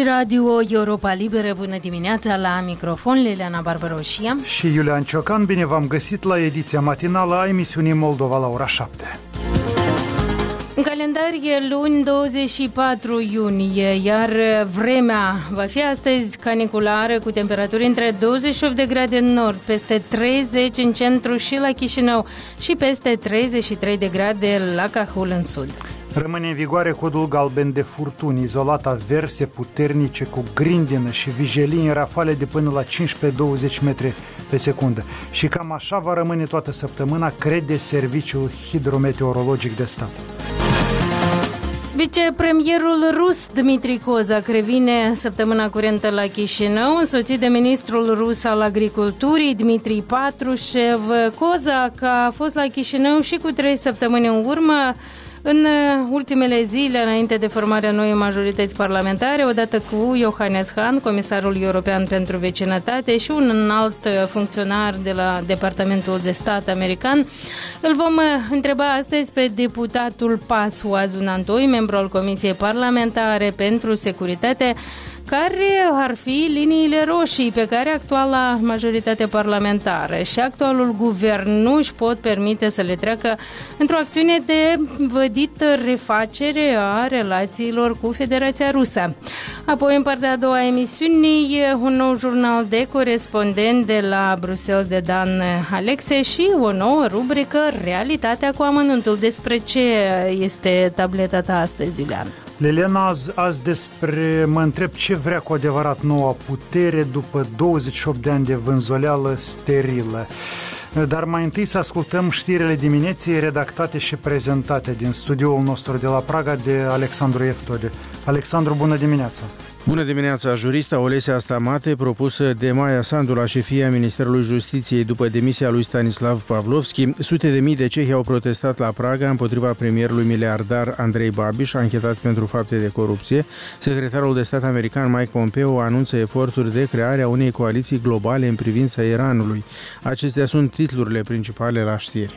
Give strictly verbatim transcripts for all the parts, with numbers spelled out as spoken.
Aici Radio Europa Liberă, bună dimineața, la microfon Liliana Barbaroșia și Iulian Ciocan. Bine v-am găsit la ediția matinală a emisiunii Moldova la ora șapte. În calendar e luni douăzeci și patru iunie, iar vremea va fi astăzi caniculară cu temperaturi între douăzeci și opt de grade în nord, peste treizeci în centru și la Chișinău și peste treizeci și trei de grade la Cahul în sud. Rămâne în vigoare codul galben de furtuni, izolat averse puternice cu grindină și vijelii în rafale de până la cincisprezece douăzeci metri pe secundă. Și cam așa va rămâne toată săptămâna, crede Serviciul Hidrometeorologic de Stat. Vicepremierul rus Dmitri Kozak revine săptămâna curentă la Chișinău, însoțit de ministrul rus al agriculturii Dmitri Patrushev. Kozak a fost la Chișinău și cu trei săptămâni în urmă, în ultimele zile, înainte de formarea noii majorități parlamentare, odată cu Johannes Hahn, comisarul european pentru vecinătate, și un alt funcționar de la Departamentul de Stat american. Îl vom întreba astăzi pe deputatul Pasu Azunantoi, membru al Comisiei Parlamentare pentru Securitate, care ar fi liniile roșii pe care actuala majoritate parlamentară și actualul guvern nu își pot permite să le treacă într-o acțiune de vădită refacere a relațiilor cu Federația Rusă. Apoi, în partea a doua a emisiunii, un nou jurnal de corespondent de la Bruxelles de Dan Alexe și o nouă rubrică Realitatea cu amănuntul. Despre ce este tableta ta astăzi, Iulian? Liliana, azi, azi despre mă întreb ce vrea cu adevărat noua putere după douăzeci și opt de ani de vânzoleală sterilă. Dar mai întâi să ascultăm știrile dimineții redactate și prezentate din studioul nostru de la Praga de Alexandru Eftode. Alexandru, bună dimineața! Bună dimineața! Jurista Olesia Stamate, propusă de Maia Sandu la șefia Ministerului Justiției după demisia lui Stanislav Pavlovski, sute de mii de cehi au protestat la Praga împotriva premierului miliardar Andrei Babiš, anchetat pentru fapte de corupție. Secretarul de stat american Mike Pompeo anunță eforturi de creare a unei coaliții globale în privința Iranului. Acestea sunt titlurile principale la știri.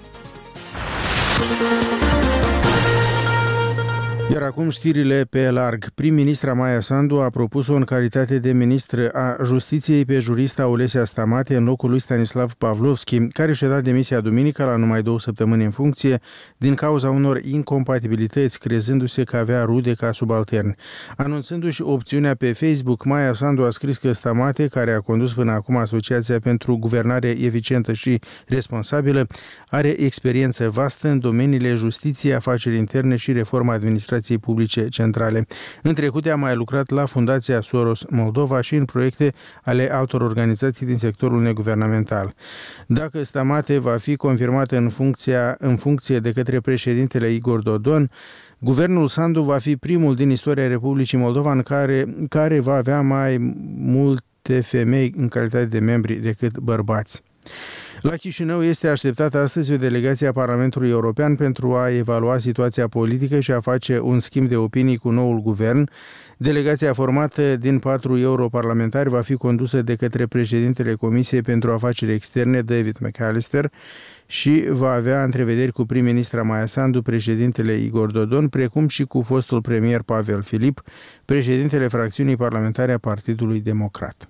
Iar acum știrile pe larg. Prim-ministra Maia Sandu a propus-o în calitate de ministră a Justiției pe jurista Olesia Stamate în locul lui Stanislav Pavlovski, care și-a dat demisia duminică la numai două săptămâni în funcție din cauza unor incompatibilități, crezându-se că avea rude ca subaltern. Anunțându-și opțiunea pe Facebook, Maia Sandu a scris că Stamate, care a condus până acum Asociația pentru Guvernare Eficientă și Responsabilă, are experiență vastă în domeniile justiției, afaceri interne și reforma administrației publice centrale. În trecut a mai lucrat la Fundația Soros Moldova și în proiecte ale altor organizații din sectorul neguvernamental. Dacă Stamate va fi confirmată în, funcția, în funcție de către președintele Igor Dodon, guvernul Sandu va fi primul din istoria Republicii Moldova în care, care va avea mai multe femei în calitate de membri decât bărbați. La Chișinău este așteptată astăzi o delegație a Parlamentului European pentru a evalua situația politică și a face un schimb de opinii cu noul guvern. Delegația formată din patru europarlamentari va fi condusă de către președintele Comisiei pentru Afaceri Externe, David McAllister, și va avea întrevederi cu prim-ministra Maia Sandu, președintele Igor Dodon, precum și cu fostul premier Pavel Filip, președintele fracțiunii parlamentare a Partidului Democrat.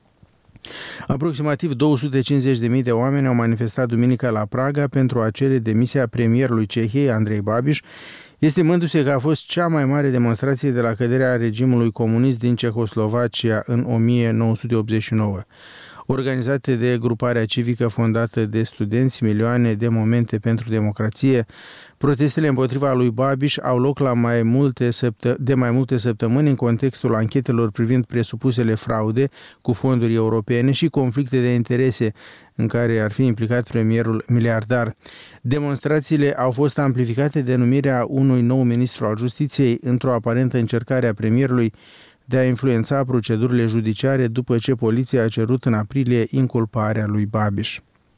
Aproximativ două sute cincizeci de mii de oameni au manifestat duminică la Praga pentru a cere demisia premierului Cehiei, Andrei Babiš, estimându-se că a fost cea mai mare demonstrație de la căderea regimului comunist din Cehoslovacia în o mie nouă sute optzeci și nouă. Organizate de gruparea civică fondată de studenți Milioane de Momente pentru Democrație, protestele împotriva lui Babiš au loc la mai multe săptă- de mai multe săptămâni în contextul anchetelor privind presupusele fraude cu fonduri europene și conflicte de interese în care ar fi implicat premierul miliardar. Demonstrațiile au fost amplificate de numirea unui nou ministru al Justiției într-o aparentă încercare a premierului de a influența procedurile judiciare după ce poliția a cerut în aprilie inculparea lui Babiš.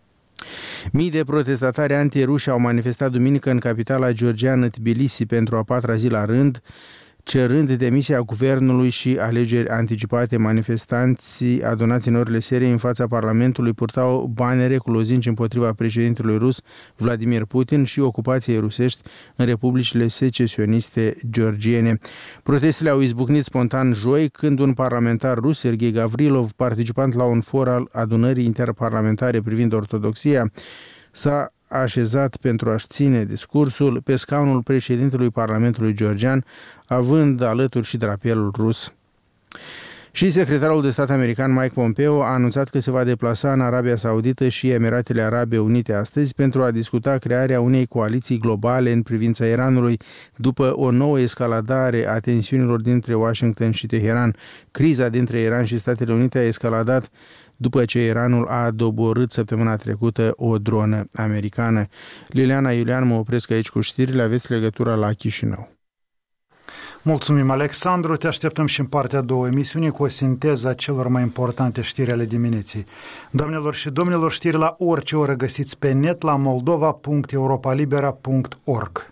Mii de protestatari antiruși au manifestat duminică în capitala georgiană Tbilisi pentru a patra zi la rând, cerând demisia guvernului și alegeri anticipate. Manifestanții adunați în orele serii în fața Parlamentului purtau banere cu lozinci împotriva președintelui rus Vladimir Putin și ocupației rusești în republicile secesioniste georgiene. Protestele au izbucnit spontan joi, când un parlamentar rus, Sergei Gavrilov, participant la un for al adunării interparlamentare privind ortodoxia, s-a așezat pentru a-și ține discursul pe scaunul președintelui Parlamentului georgian, având alături și drapelul rus. Și secretarul de stat american Mike Pompeo a anunțat că se va deplasa în Arabia Saudită și Emiratele Arabe Unite astăzi pentru a discuta crearea unei coaliții globale în privința Iranului, după o nouă escaladare a tensiunilor dintre Washington și Teheran. Criza dintre Iran și Statele Unite a escaladat după ce Iranul a doborât săptămâna trecută o dronă americană. Liliana Iulian, mă opresc aici cu știrile, aveți legătura la Chișinău. Mulțumim, Alexandru. Te așteptăm și în partea a doua emisiunii cu o sinteză a celor mai importante știri ale dimineții. Doamnelor și domnilor, știri la orice oră găsiți pe net la moldova punct europalibera punct org.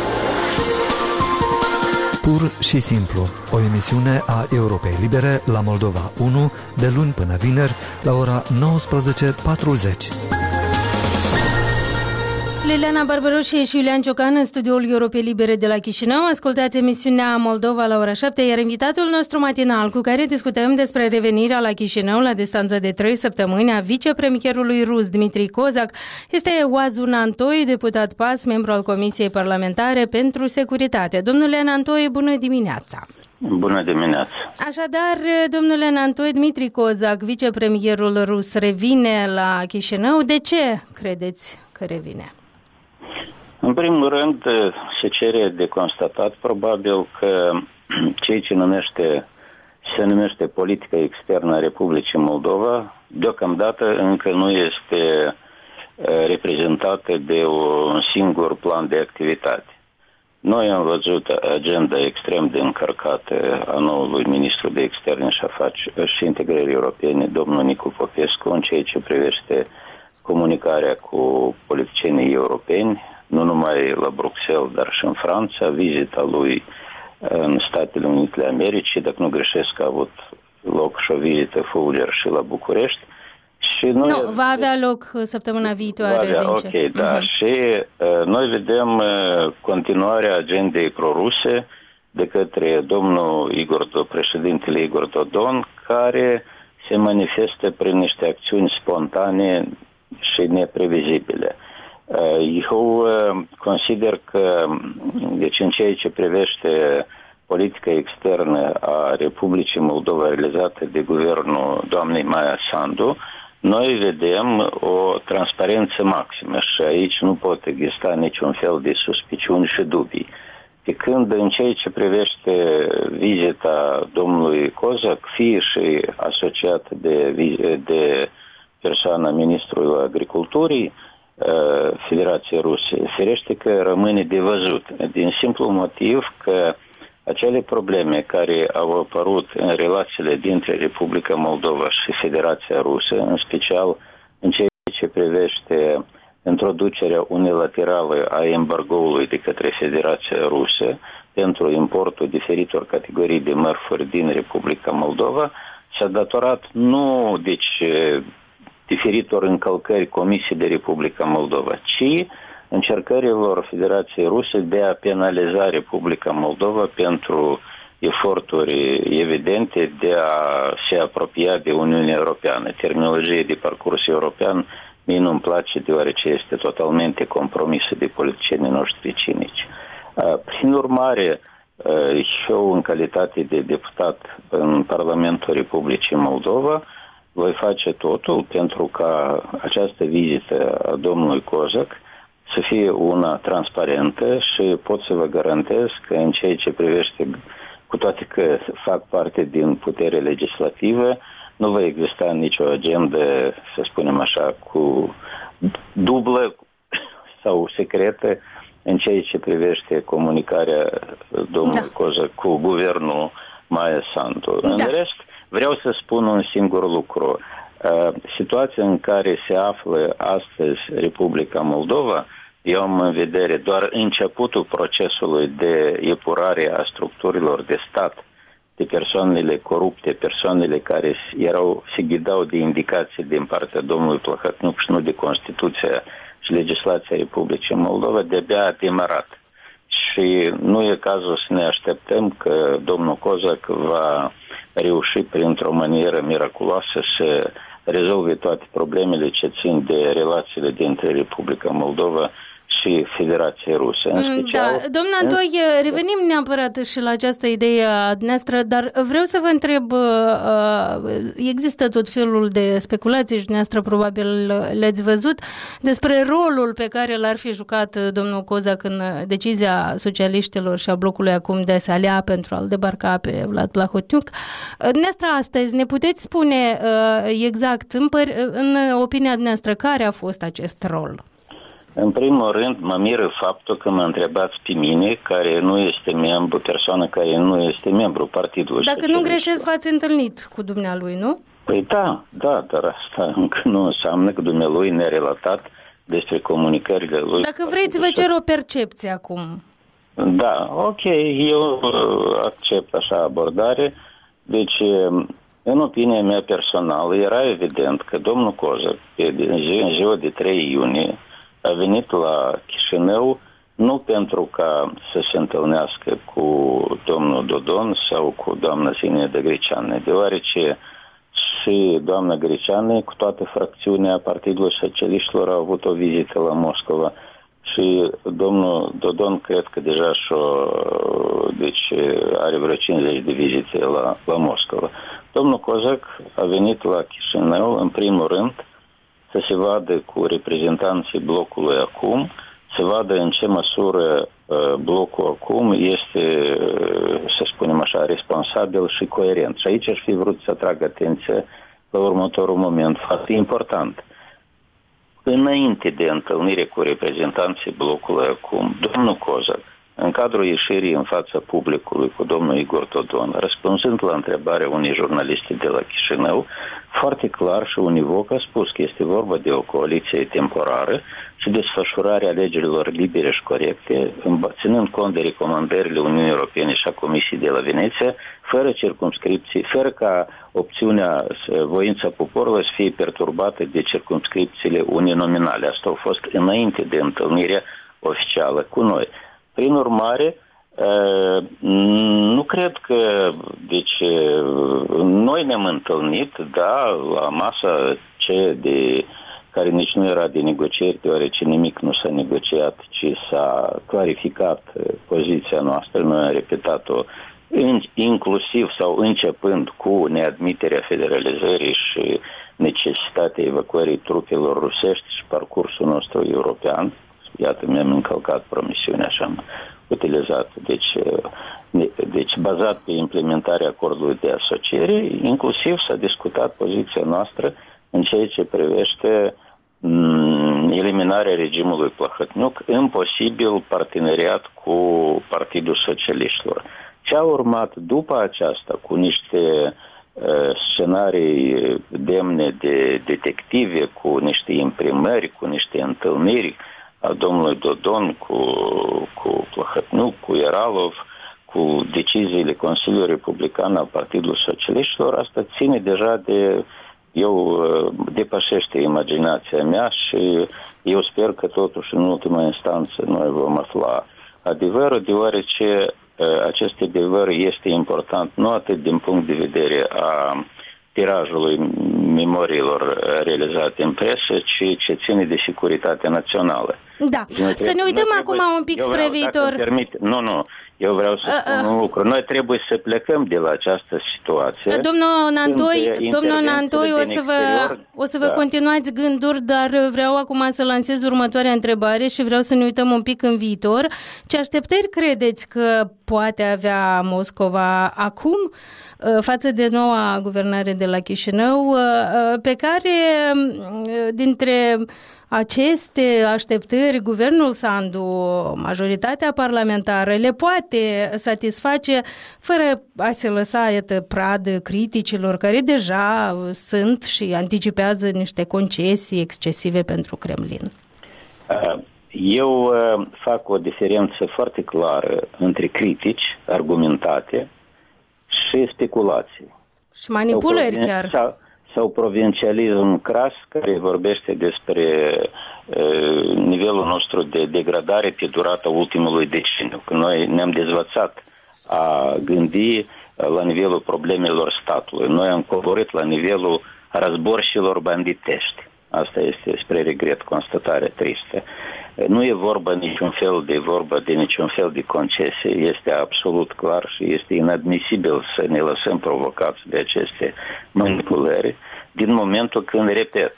Pur și simplu, o emisiune a Europei Libere la Moldova unu, de luni până vineri, la ora nouăsprezece patruzeci. Liliana Barbaroșie și Iulian Ciocan în studioul Europei Libere de la Chișinău. Ascultați emisiunea Moldova la ora șapte, iar invitatul nostru matinal cu care discutăm despre revenirea la Chișinău la distanță de trei săptămâni a vicepremierului rus Dmitri Kozak este Oazu Nantoi, deputat P A S, membru al Comisiei Parlamentare pentru Securitate. Domnule Nantoi, bună dimineața! Bună dimineața! Așadar, domnule Nantoi, Dmitri Kozak, vicepremierul rus, revine la Chișinău. De ce credeți că revine? În primul rând, se cere de constatat probabil că ceea ce numește, se numește politica externă a Republicii Moldova, deocamdată încă nu este reprezentată de un singur plan de activitate. Noi am văzut agenda extrem de încărcată a noului ministru de externe și afaceri și integrării europene, domnul Nicu Popescu, în ceea ce privește comunicarea cu politicienii europeni, nu numai la Bruxelles, dar și în Franța, vizita lui în Statele Unite ale Americii, dacă nu greșesc, a avut loc și o vizită Fulger și la București. Și noi nu, va avea loc săptămâna viitoare. Avea, ok, ce? da. Uh-huh. Și uh, noi vedem uh, continuarea agendei proruse de către domnul Igor, președintele Igor Dodon, care se manifestă prin niște acțiuni spontane și neprevizibile. Eu consider că, deci în ceea ce privește politica externă a Republicii Moldova realizată de guvernul doamnei Maia Sandu, noi vedem o transparență maximă și aici nu pot exista niciun fel de suspiciuni și dubii. Pe când în ceea ce privește vizita domnului Kozak, fie și asociat de, de persoana ministrului agriculturii Federației Ruse, firește că rămâne de văzut, din simplu motiv că acele probleme care au apărut în relațiile dintre Republica Moldova și Federația Rusă, în special în ceea ce privește introducerea unilaterală a embargoului de către Federația Rusă pentru importul diferitor categorii de mărfuri din Republica Moldova, s-a datorat nu, deci, diferitor încălcări comise de Republica Moldova, ci încercărilor Federației Ruse de a penaliza Republica Moldova pentru eforturi evidente de a se apropia de Uniunea Europeană. Terminologie de parcurs european mie nu-mi place, deoarece este totalmente compromisă de politicienii noștri cinici. Prin urmare, eu, în calitate de deputat în Parlamentul Republicii Moldova, voi face totul pentru ca această vizită a domnului Kozak să fie una transparentă și pot să vă garantez că în ceea ce privește, cu toate că fac parte din putere legislativă, nu va exista nicio agendă, să spunem așa, cu dublă sau secretă în ceea ce privește comunicarea domnului da. Kozak cu guvernul Maia Sandu. Da. În rest, vreau să spun un singur lucru. Situația în care se află astăzi Republica Moldova eu am în vedere doar începutul procesului de epurare a structurilor de stat, de persoanele corupte, persoanele care erau, se ghidau de indicații din partea domnului Plahotniuc și nu de Constituția și legislația Republicii Moldova, de-abia a demarat. Și nu e cazul să ne așteptăm că domnul Cozac va reuși printr-o manieră miraculoasă să rezolve toate problemele ce țin de relațiile dintre Republica Moldova și Federația Rusă. În special, da, domnul Antoi, în... revenim neapărat și la această idee a noastră, dar vreau să vă întreb, există tot felul de speculații și dumneavoastră probabil le-ați văzut despre rolul pe care l-ar fi jucat domnul Cozac în decizia socialiștilor și a blocului acum de a se alea pentru a-l debarca pe Vlad Plahotniuc. Dumneavoastră astăzi ne puteți spune exact, în, păr- în opinia dumneavoastră, care a fost acest rol? În primul rând, mă miră faptul că mă întrebați pe mine, care nu este membru, persoană care nu este membru partidului. Dacă nu greșesc, v-ați întâlnit cu dumnealui, nu? Păi da, da, dar asta încă nu înseamnă că dumnealui ne-a relatat despre comunicările lui. Dacă vreți, vă cer o percepție acum. Da, ok, eu accept așa abordare. Deci, în opinia mea personală, era evident că domnul Cozac, în ziua de trei iunie, a venit la Chișinău nu pentru ca să se întâlnească cu domnul Dodon sau cu doamna Zineda Greceanu, deoarece și doamna Greceanu, cu toată fracțiunea Partidului Socialiștilor, a avut o vizită la Moscova și domnul Dodon cred că deja și-o, deci are vreo cincizeci de vizite la, la Moscova. Domnul Cozac a venit la Chișinău, în primul rând, să se vadă cu reprezentanții blocului acum, să vadă în ce măsură uh, blocul acum este, uh, să spunem așa, responsabil și coerent. Și aici aș fi vrut să atrag atenția la următorul moment foarte important. Înainte de întâlnire cu reprezentanții blocului acum, domnul Cozac, în cadrul ieșirii în fața publicului cu domnul Igor Dodon, răspunzând la întrebarea unei jurnaliste de la Chișinău, foarte clar și univoc a spus că este vorba de o coaliție temporară și desfășurarea alegerilor libere și corecte, ținând cont de recomandările Uniunii Europene și a Comisiei de la Veneția, fără circumscripții, fără ca opțiunea voința poporului să fie perturbată de circumscripțiile uninominale. Asta a fost înainte de întâlnirea oficială cu noi. Prin urmare, nu cred că, deci, noi ne-am întâlnit, da, la masa ce de, care nici nu era de negocieri, deoarece nimic nu s-a negociat, ci s-a clarificat poziția noastră, noi am repetat-o, inclusiv sau începând cu neadmiterea federalizării și necesitatea evacuării trupelor rusești și parcursul nostru european. Iată, mi-am încălcat promisiunea și am utilizat. Deci, deci, bazat pe implementarea acordului de asociere, inclusiv s-a discutat poziția noastră în ceea ce privește m- eliminarea regimului Plahotniuc în posibil parteneriat cu Partidul Socialiștilor. Ce a urmat după aceasta cu niște uh, scenarii demne de detective, cu niște imprimări, cu niște întâlniri a domnului Dodon cu, cu Plahotniuc, cu Eralov, cu deciziile Consiliului Republican al Partidului Socialiștilor, asta ține deja de, eu, depășește imaginația mea și eu sper că totuși în ultima instanță noi vom afla adevărul, deoarece acest adevăr este important nu atât din punct de vedere a tirajului memoriilor realizate în presă, ci ce ține de securitatea națională. Da. Trebuie, să ne uităm acum trebuie, un pic spre viitor. Permit, nu, nu. Eu vreau să spun uh, uh. un lucru. Noi trebuie să plecăm de la această situație. Domnul Nantoi, domnul Nantoi o să vă, o să vă da. continuați gânduri, dar vreau acum să lansez următoarea întrebare și vreau să ne uităm un pic în viitor. Ce așteptări credeți că poate avea Moscova acum față de noua guvernare de la Chișinău, pe care dintre aceste așteptări, guvernul Sandu, majoritatea parlamentară, le poate satisface fără a se lăsa iată, pradă criticilor care deja sunt și anticipează niște concesii excesive pentru Kremlin? eu uh, fac o diferență foarte clară între critici argumentate și speculații. Și manipulări sau chiar. Sau, sau provincialism cras care vorbește despre uh, nivelul nostru de degradare pe durata ultimului deceniu. Că noi ne-am dezvățat a gândi la nivelul problemelor statului. Noi am coborât la nivelul războrșilor banditești. Asta este, spre regret, constatare tristă. Nu e vorba niciun fel de vorba de niciun fel de concesie. Este absolut clar și este inadmisibil să ne lăsăm provocați de aceste manipulări din momentul când, repet,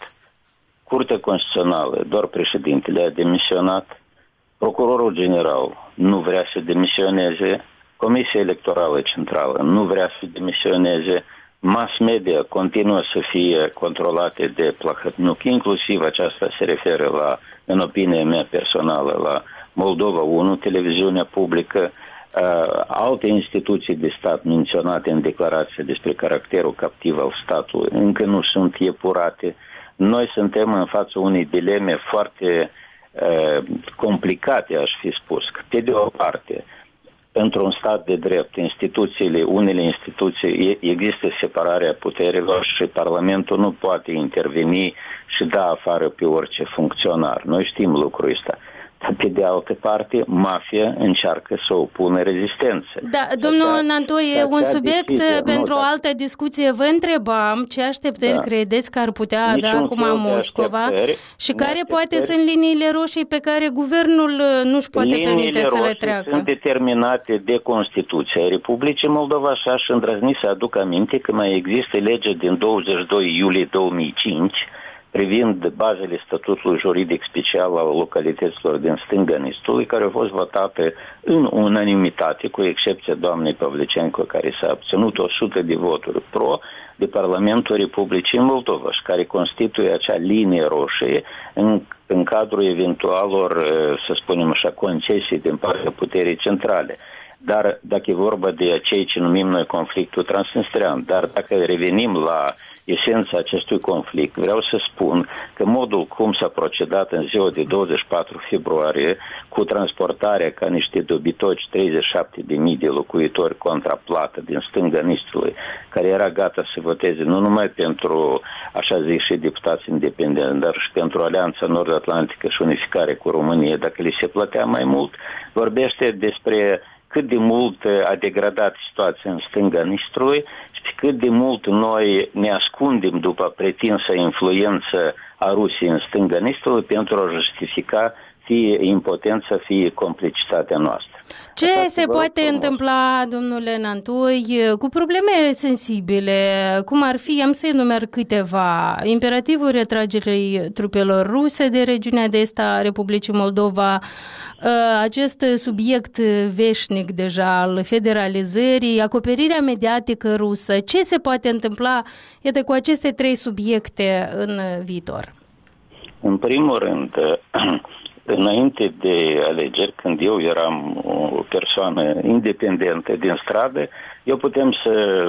Curtea Constituțională, doar președintele a demisionat, Procurorul General nu vrea să demisioneze, Comisia Electorală Centrală nu vrea să demisioneze, mass media continuă să fie controlate de Plahotniuc, inclusiv aceasta se referă la, în opinia mea personală, la Moldova unu, televiziunea publică, uh, alte instituții de stat menționate în declarație despre caracterul captiv al statului încă nu sunt epurate. Noi suntem în fața unei dileme foarte uh, complicate, aș fi spus. Pe de o parte, într-un stat de drept, instituțiile, unele instituții, există separarea puterilor și Parlamentul nu poate interveni și da afară pe orice funcționar. Noi știm lucrul ăsta. Dar pe de altă parte, mafia încearcă să opună rezistență. Da, domnul Nantoie, e un subiect decizie, pentru o altă discuție. Vă întrebam ce așteptări da. credeți că ar putea avea Niciun acum Moscova și care poate sunt liniile roșii pe care guvernul nu își poate liniile permite să le treacă. Sunt determinate de Constituția Republicii Moldova și aș îndrăzni să aduc aminte că mai există legea din douăzeci și doi iulie două mii cinci privind bazele statutului juridic special al localităților din stânga Nistului, care a fost votată în unanimitate, cu excepția doamnei Pavlicenco, care s-a obținut o sută de voturi pro, de Parlamentul Republicii Moldova și care constituie acea linie roșie în, în cadrul eventualor, să spunem așa, concesii din partea puterii centrale. Dar dacă e vorba de cei ce numim noi conflictul transnistrian, dar dacă revenim la esența acestui conflict, vreau să spun că modul cum s-a procedat în ziua de douăzeci și patru februarie cu transportarea ca niște dobitoci treizeci și șapte de mii de locuitori contra plată din stânga Nistului, care era gata să voteze nu numai pentru, așa zic, și deputați independenți, dar și pentru Alianța Nord-Atlantică și unificare cu România, dacă li se plătea mai mult, vorbește despre cât de mult a degradat situația în stânga Nistrului și cât de mult noi ne ascundem după pretinsă influență a Rusiei în stânga Nistrului pentru a justifica fie impotența, fie complicitatea noastră. Ce Așa se poate frumos. întâmpla, domnule Nantoi, cu probleme sensibile, cum ar fi, am să enumer câteva, imperativul retragerii trupelor ruse de regiunea de est a Republicii Moldova, acest subiect veșnic deja al federalizării, acoperirea mediatică rusă, ce se poate întâmpla, iată, cu aceste trei subiecte în viitor? În primul rând, înainte de alegeri, când eu eram o persoană independentă din stradă, eu putem să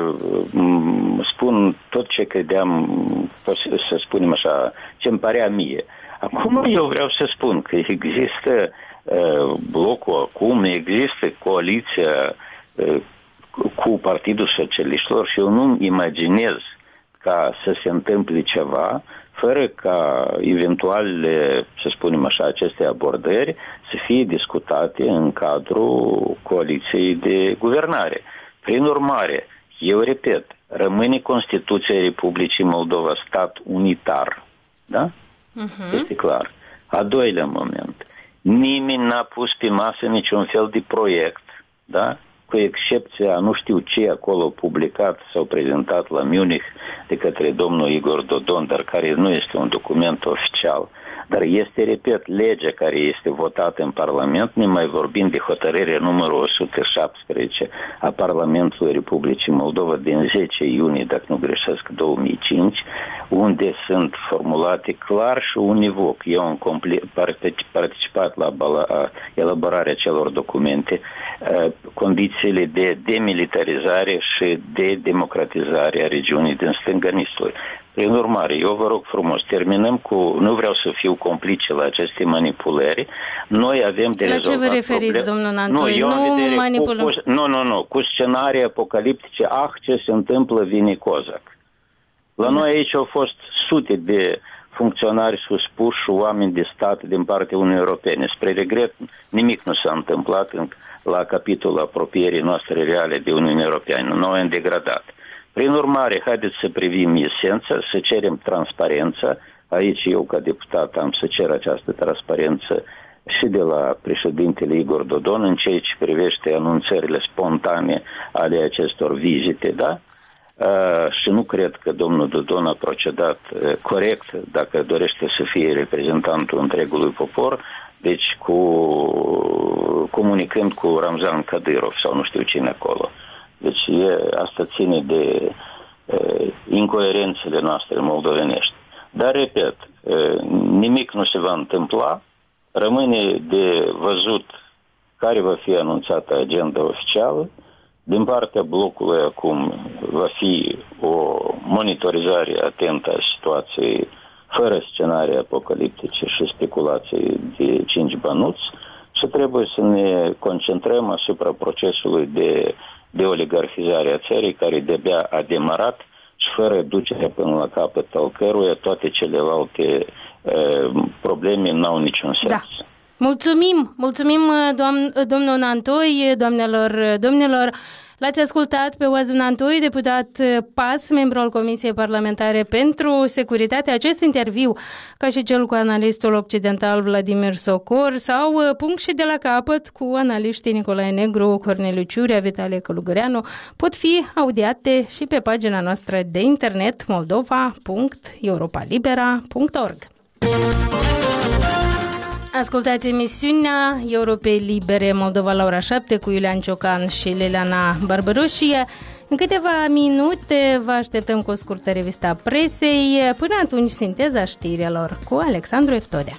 spun tot ce credeam, să spunem așa, ce îmi părea mie. Acum eu vreau să spun că există uh, blocul acum, există coaliția uh, cu Partidul Socialiștilor și eu nu-mi imaginez ca să se întâmple ceva fără ca eventuale, să spunem așa, aceste abordări să fie discutate în cadrul coaliției de guvernare. Prin urmare, eu repet, rămâne Constituția Republicii Moldova stat unitar. Da? Uh-huh. Este clar. A doilea moment. Nimeni n-a pus pe masă niciun fel de proiect, da? Cu excepția, nu știu ce acolo publicat sau prezentat la Munich de către domnul Igor Dodon, dar care nu este un document oficial. Dar este, repet, legea care este votată în Parlament, ne mai vorbim de hotărârea numărul o sută șaptesprezece a Parlamentului Republicii Moldova din zece iunie, dacă nu greșesc, două mii cinci, unde sunt formulate clar și univoc. Eu am participat la elaborarea celor documente. condițiile de demilitarizare și de democratizare a regiunii din stânga Nistrului. Prin urmare, eu vă rog frumos, terminăm cu, nu vreau să fiu complice la aceste manipulări, noi avem de la rezolvat ce vă referiți, problem... domnul Nantoi? Nu, nu manipulăm. Cu, cu, nu, nu, nu, cu scenarii apocaliptice, ah, ce se întâmplă, vine Cozac. La da. Noi aici au fost sute de funcționari suspuși și oameni de stat din partea Uniunii Europene. Spre regret, nimic nu s-a întâmplat în, la capitolul apropierii noastre reale de Uniunea Europeană. Noi am degradat. Prin urmare, haideți să privim esența, să cerem transparență. Aici eu, ca deputat, am să cer această transparență și de la președintele Igor Dodon în ceea ce privește anunțările spontane ale acestor vizite, da? Uh, și nu cred că domnul Dodon a procedat uh, corect dacă dorește să fie reprezentantul întregului popor, deci cu comunicând cu Ramzan Kadyrov sau nu știu cine acolo. Deci e, asta ține de uh, incoerențele noastre moldovenești. Dar, repet, uh, nimic nu se va întâmpla, rămâne de văzut care va fi anunțată agenda oficială. Din partea blocului acum va fi o monitorizare atentă a situației fără scenarii apocaliptice și speculații de cinci bănuți și trebuie să ne concentrăm asupra procesului de, de oligarhizare a țării care de-abia a demarat și fără ducerea până la capăt al căruia toate celelalte uh, probleme n-au niciun sens. Da. Mulțumim, mulțumim doamn, domnul Nantoi, doamnelor, domnilor. L-ați ascultat pe Oazul Nantoi, deputat P A S, membru al Comisiei Parlamentare pentru Securitate. Acest interviu, ca și cel cu analistul occidental Vladimir Socor, sau punct și de la capăt cu analiștii Nicolae Negru, Corneliu Ciurea, Vitalie Călugăreanu, pot fi audiate și pe pagina noastră de internet moldova punct europa libera punct org. Ascultați emisiunea Europei Libere Moldova la ora șapte cu Iulian Ciocan și Liliana Barbăroșie. În câteva minute vă așteptăm cu o scurtă revista presei. Până atunci, sinteza știrilor cu Alexandru Eftorea.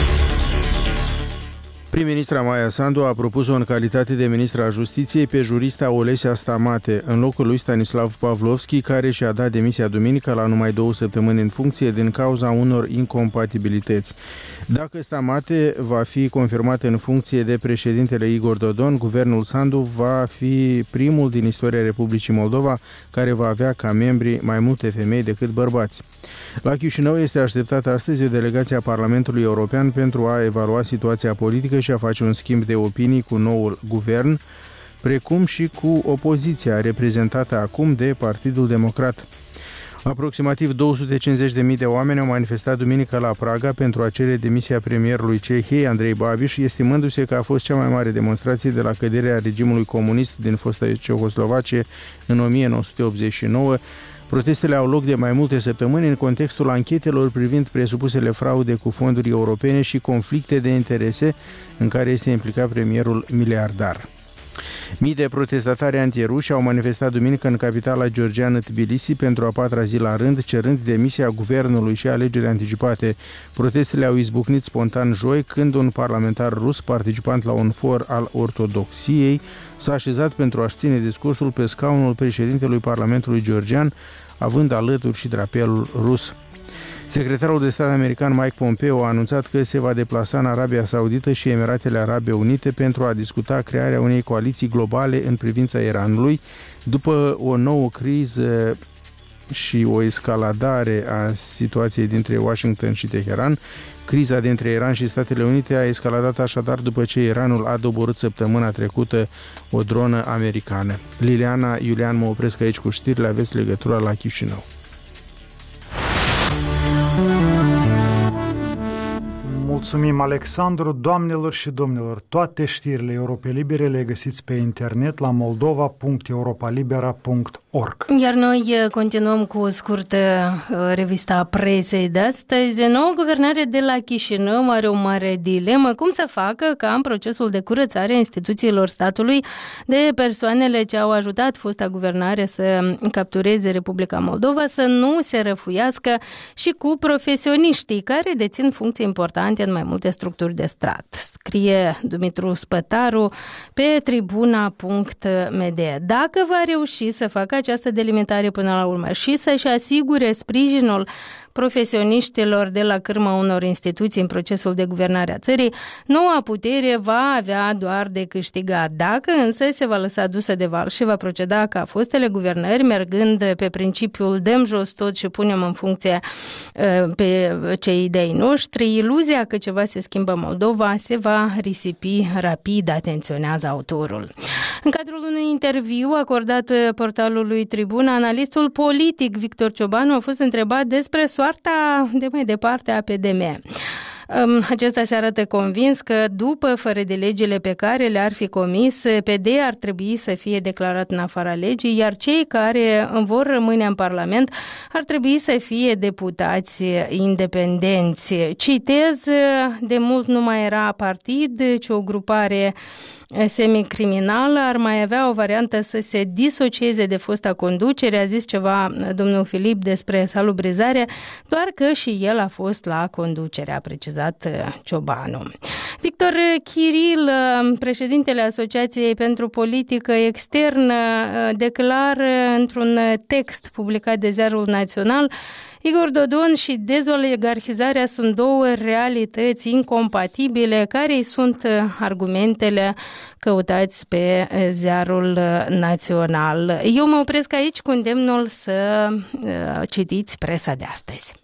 Prim-ministra Maia Sandu a propus-o în calitate de ministra Justiției pe jurista Olesia Stamate, în locul lui Stanislav Pavlovski, care și-a dat demisia duminică la numai două săptămâni în funcție din cauza unor incompatibilități. Dacă Stamate va fi confirmat în funcție de președintele Igor Dodon, guvernul Sandu va fi primul din istoria Republicii Moldova care va avea ca membri mai multe femei decât bărbați. La Chișinău este așteptată astăzi o delegație a Parlamentului European pentru a evalua situația politică și a face un schimb de opinii cu noul guvern, precum și cu opoziția reprezentată acum de Partidul Democrat. Aproximativ două sute cincizeci de mii de oameni au manifestat duminică la Praga pentru a cere demisia premierului Cehiei, Andrei Babiš, estimându-se că a fost cea mai mare demonstrație de la căderea regimului comunist din fosta Cehoslovacie în o mie nouă sute optzeci și nouă. Protestele au loc de mai multe săptămâni în contextul anchetelor privind presupusele fraude cu fonduri europene și conflicte de interese în care este implicat premierul miliardar. Mii de protestatari antiruși au manifestat duminică în capitala georgiană Tbilisi pentru a patra zi la rând, cerând demisia guvernului și alegeri anticipate. Protestele au izbucnit spontan joi, când un parlamentar rus, participant la un for al ortodoxiei, s-a așezat pentru a-și ține discursul pe scaunul președintelui Parlamentului georgian, având alături și drapelul rus. Secretarul de stat american Mike Pompeo a anunțat că se va deplasa în Arabia Saudită și Emiratele Arabe Unite pentru a discuta crearea unei coaliții globale în privința Iranului, după o nouă criză și o escaladare a situației dintre Washington și Teheran. Criza dintre Iran și Statele Unite a escaladat așadar după ce Iranul a doborât săptămâna trecută o dronă americană. Liliana, Iulian, mă opresc aici cu știrile, aveți legătura la Chișinău. Mulțumim, Alexandru. Doamnelor și domnilor, toate știrile Europei Libere le găsiți pe internet la moldova punct europa libera punct org. Iar noi continuăm cu o scurtă revista presei de astăzi. Noua guvernare de la Chișinău are o mare dilemă: cum să facă ca în procesul de curățare a instituțiilor statului de persoanele ce au ajutat fosta guvernare să captureze Republica Moldova să nu se răfuiască și cu profesioniștii care dețin funcții importante în în mai multe structuri de strat. Scrie Dumitru Spătaru pe tribuna punct m d. Dacă va reuși să facă această delimitare până la urmă și să-și asigure sprijinul profesioniștilor de la cârma unor instituții în procesul de guvernare a țării, noua putere va avea doar de câștigat. Dacă însă se va lăsa dusă de val și va proceda ca fostele guvernări, mergând pe principiul dăm jos tot și punem în funcție pe cei de-ai noștri, iluzia că ceva se schimbă Moldova se va risipi rapid, atenționează autorul. În cadrul unui interviu acordat portalului Tribuna, analistul politic Victor Ciobanu a fost întrebat despre soarta de mai departe a P D M. Acesta se arată convins că după fără de legile pe care le-ar fi comis, P D ar trebui să fie declarat în afara legii, iar cei care vor rămâne în Parlament ar trebui să fie deputați independenți. Citez, de mult nu mai era partid, ci o grupare semicriminală, ar mai avea o variantă să se disocieze de fosta conducere, a zis ceva domnul Filip despre salubrizare, doar că și el a fost la conducere, a precizat Ciobanu. Victor Chiril, președintele Asociației pentru Politică Externă, declară într-un text publicat de Ziarul Național: Igor Dodon și dezoligarhizarea sunt două realități incompatibile. Care sunt argumentele? Căutați pe Ziarul Național. Eu mă opresc aici cu îndemnul să citiți presa de astăzi.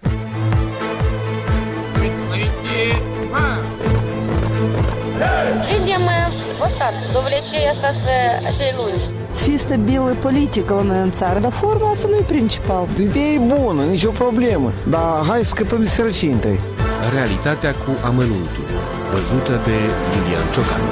Видим ăsta, довлече asta să acei lungi. Să fie stabilă politică la noi în țară, dar forma asta nu e principal. Ideea e bună, nicio problemă, dar hai să scăpăm de sărăcie întâi. Realitatea cu amănuntul, văzută de Iulian Ciocan.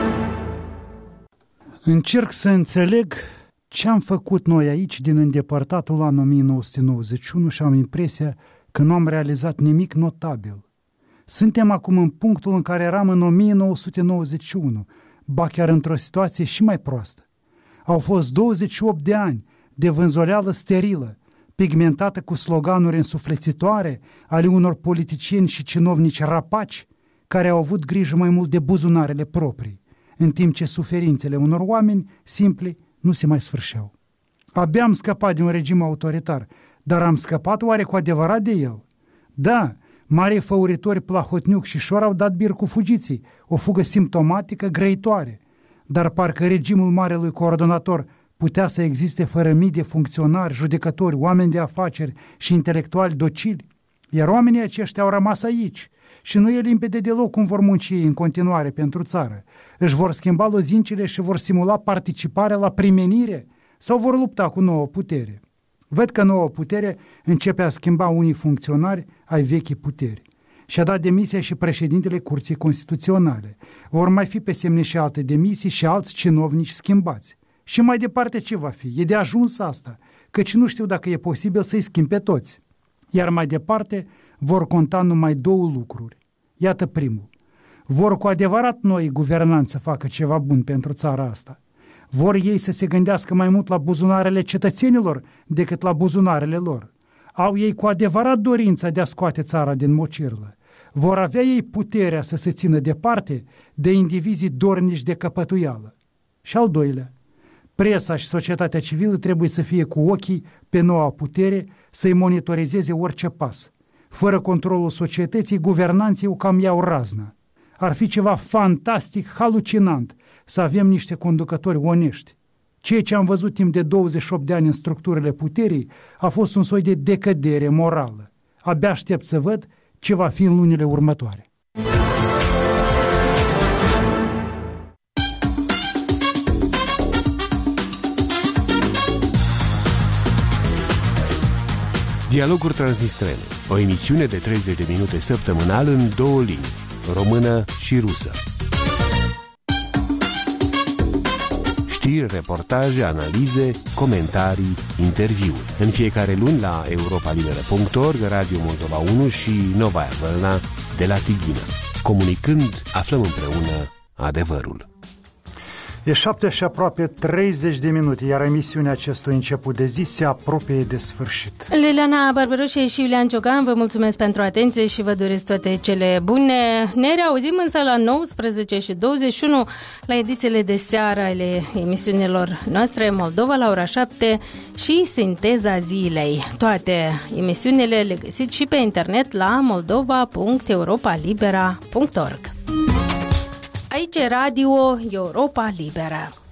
Încerc să înțeleg ce am făcut noi aici din îndepărtatul an o mie nouă sute nouăzeci și unu și am impresia că nu am realizat nimic notabil. Suntem acum în punctul în care eram în o mie nouă sute nouăzeci și unu, ba chiar într-o situație și mai proastă. Au fost douăzeci și opt de ani de vânzoleală sterilă, pigmentată cu sloganuri însuflețitoare ale unor politicieni și cinovnici rapaci care au avut grijă mai mult de buzunarele proprii, în timp ce suferințele unor oameni simpli nu se mai sfârșeau. Abia am scăpat de un regim autoritar, dar am scăpat oare cu adevărat de el? Da, marii făuritori Plahotniuc și Șor au dat bir cu fugiții, o fugă simptomatică grăitoare, dar parcă regimul marelui coordonator putea să existe fără mii de funcționari, judecători, oameni de afaceri și intelectuali docili, iar oamenii aceștia au rămas aici și nu e limpede deloc cum vor munci ei în continuare pentru țară. Își vor schimba lozincile și vor simula participarea la primenire sau vor lupta cu nouă putere. Văd că nouă putere începe a schimba unii funcționari ai vechii puteri. Și-a dat demisia și președintele Curții Constituționale. Vor mai fi pe semne și alte demisii și alți cinovnici schimbați. Și mai departe ce va fi? E de ajuns asta, căci nu știu dacă e posibil să-i schimb pe toți. Iar mai departe vor conta numai două lucruri. Iată primul. Vor cu adevărat noi guvernanți să facă ceva bun pentru țara asta. Vor ei să se gândească mai mult la buzunarele cetățenilor decât la buzunarele lor. Au ei cu adevărat dorința de a scoate țara din mocirlă. Vor avea ei puterea să se țină departe de indivizii dornici de căpătuială. Și al doilea, presa și societatea civilă trebuie să fie cu ochii pe noua putere, să-i monitorizeze orice pas. Fără controlul societății, guvernanții o cam iau razna. Ar fi ceva fantastic, halucinant, să avem niște conducători onești. Ceea ce am văzut timp de douăzeci și opt de ani în structurile puterii a fost un soi de decădere morală. Abia aștept să văd ce va fi în lunile următoare. Dialoguri Transnistrene, o emisiune de treizeci de minute săptămânal în două limbi, română și rusă. Știri, reportaje, analize, comentarii, interviuri. În fiecare luni la europa liberă punct org, Radio Moldova unu și Novaya Vălna de la Tighina. Comunicând, aflăm împreună adevărul. E șapte și aproape treizeci de minute, iar emisiunea acestui început de zi se apropie de sfârșit. Liliana Barbaroșe și Iulian Ciocan, vă mulțumesc pentru atenție și vă doresc toate cele bune. Ne reauzim însă la nouăsprezece și douăzeci și unu la edițiile de seară ale emisiunilor noastre Moldova la ora șapte și Sinteza Zilei. Toate emisiunile le găsiți și pe internet la moldova punct europa libera punct org. Aici e Radio Europa Liberă.